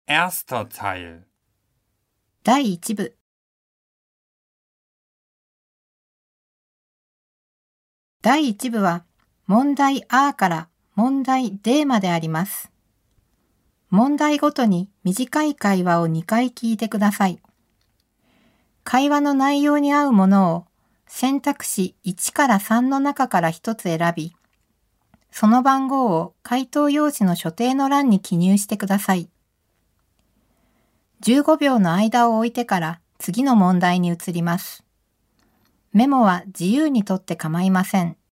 Erster Teil. 第1部。第1部は問題 A から問題 D まであります。問題ごとに短い会話を2回聞いてください。会話の内容に合うものを選択肢1から3の中から1つ選び、その番号を回答用紙の所定の欄に記入してください。15秒の間を置いてから次の問題に移ります。メモは自由に取って構いません。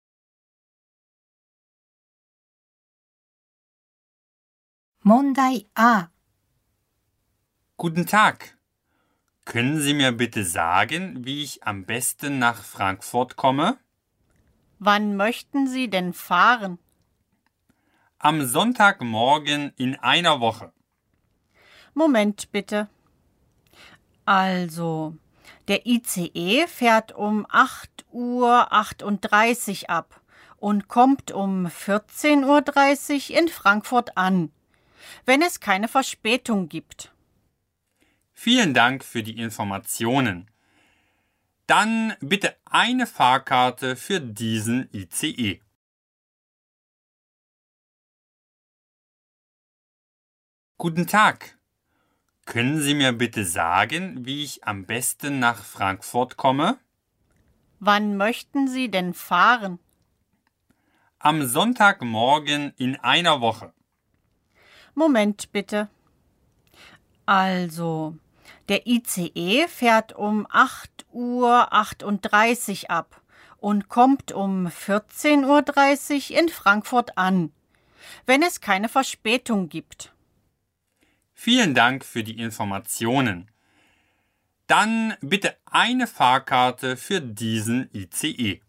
問題 A。 Guten Tag. Können Sie mir bitte sagen, wie ich am besten nach Frankfurt komme? Wann möchten Sie denn fahren? Am Sonntagmorgen in einer Woche. Moment bitte. Also, der ICE fährt um 8:38 Uhr ab und kommt um 14:30 Uhr in Frankfurt an, wenn es keine Verspätung gibt. Vielen Dank für die Informationen. Dann bitte eine Fahrkarte für diesen ICE. Guten Tag. Können Sie mir bitte sagen, wie ich am besten nach Frankfurt komme? Wann möchten Sie denn fahren? Am Sonntagmorgen in einer Woche. Moment bitte. Also, der ICE fährt um 8:38 Uhr ab und kommt um 14:30 Uhr in Frankfurt an, wenn es keine Verspätung gibt. Vielen Dank für die Informationen. Dann bitte eine Fahrkarte für diesen ICE.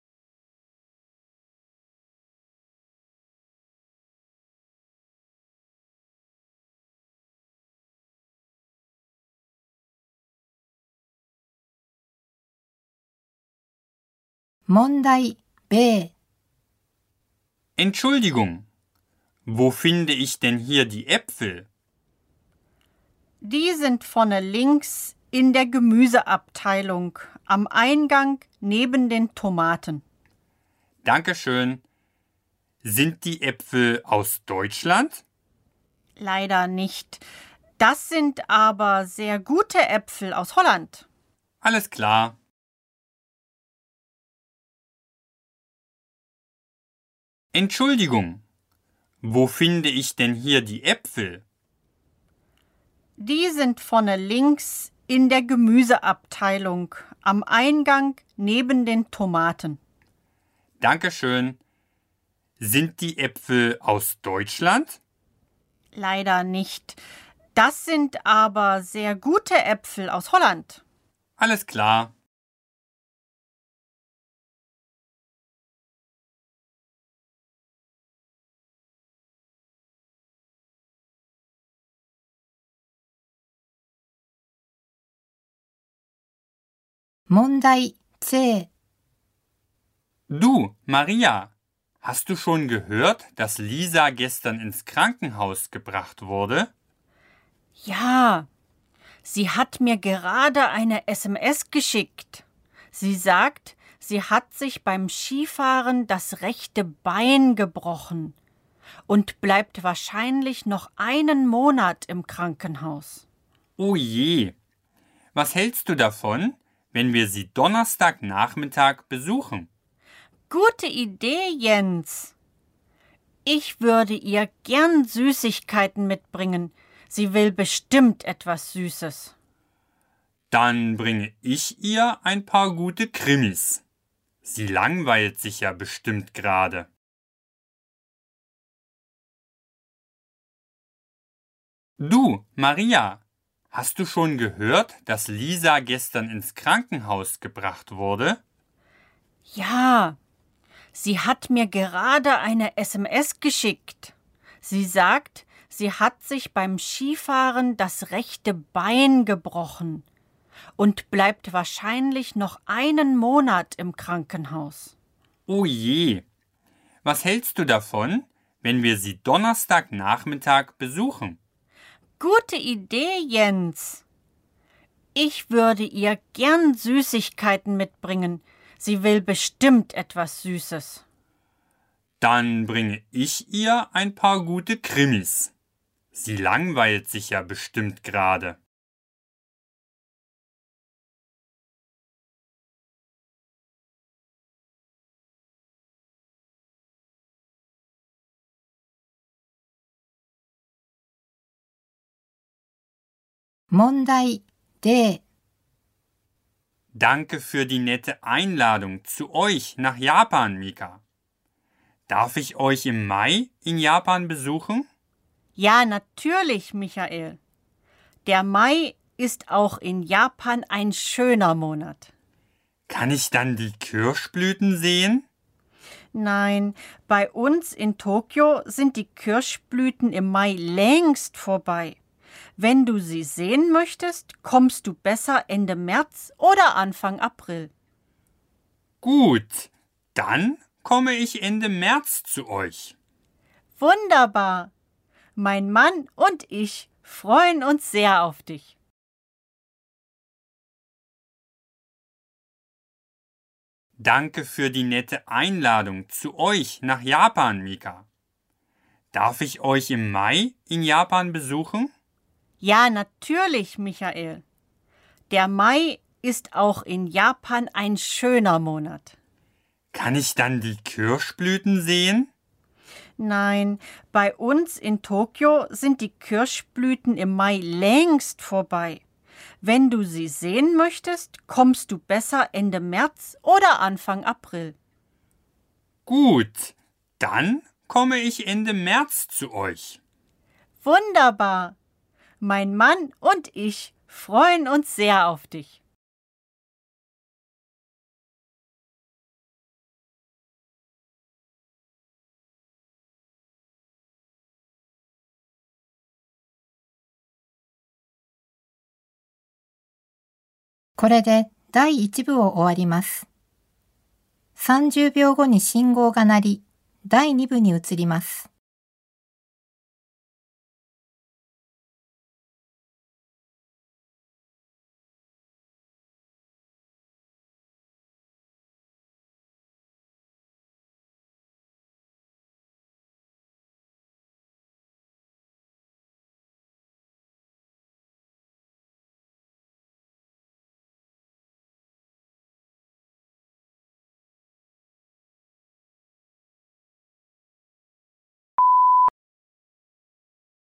Mondai B。 Entschuldigung, wo finde ich denn hier die Äpfel? Die sind vorne links in der Gemüseabteilung am Eingang neben den Tomaten. Dankeschön. Sind die Äpfel aus Deutschland? Leider nicht. Das sind aber sehr gute Äpfel aus Holland. Alles klar. Entschuldigung, wo finde ich denn hier die Äpfel? Die sind vorne links in der Gemüseabteilung am Eingang neben den Tomaten. Dankeschön. Sind die Äpfel aus Deutschland? Leider nicht. Das sind aber sehr gute Äpfel aus Holland. Alles klar. Mondai C。 Du, Maria, hast du schon gehört, dass Lisa gestern ins Krankenhaus gebracht wurde? Ja, sie hat mir gerade eine SMS geschickt. Sie sagt, sie hat sich beim Skifahren das rechte Bein gebrochen und bleibt wahrscheinlich noch einen Monat im Krankenhaus. Oh je. Was hältst du davon, wenn wir sie Donnerstagnachmittag besuchen? Gute Idee, Jens. Ich würde ihr gern Süßigkeiten mitbringen. Sie will bestimmt etwas Süßes. Dann bringe ich ihr ein paar gute Krimis. Sie langweilt sich ja bestimmt gerade. Du, Maria, hast du schon gehört, dass Lisa gestern ins Krankenhaus gebracht wurde? Ja, sie hat mir gerade eine SMS geschickt. Sie sagt, sie hat sich beim Skifahren das rechte Bein gebrochen und bleibt wahrscheinlich noch einen Monat im Krankenhaus. Oh je. Was hältst du davon, wenn wir sie Donnerstagnachmittag besuchen? Gute Idee, Jens. Ich würde ihr gern Süßigkeiten mitbringen. Sie will bestimmt etwas Süßes. Dann bringe ich ihr ein paar gute Krimis. Sie langweilt sich ja bestimmt gerade. Mondai D. Danke für die nette Einladung zu euch nach Japan, Mika. Darf ich euch im Mai in Japan besuchen? Ja, natürlich, Michael. Der Mai ist auch in Japan ein schöner Monat. Kann ich dann die Kirschblüten sehen? Nein, bei uns in Tokio sind die Kirschblüten im Mai längst vorbei. Wenn du sie sehen möchtest, kommst du besser Ende März oder Anfang April. Gut, dann komme ich Ende März zu euch. Wunderbar. Mein Mann und ich freuen uns sehr auf dich. Danke für die nette Einladung zu euch nach Japan, Mika. Darf ich euch im Mai in Japan besuchen? Ja, natürlich, Michael. Der Mai ist auch in Japan ein schöner Monat. Kann ich dann die Kirschblüten sehen? Nein, bei uns in Tokio sind die Kirschblüten im Mai längst vorbei. Wenn du sie sehen möchtest, kommst du besser Ende März oder Anfang April. Gut, dann komme ich Ende März zu euch. Wunderbar. Mein Mann und ich freuen uns sehr auf dich. これで第1部を終わります。30秒後に信号が鳴り、第2部に移ります。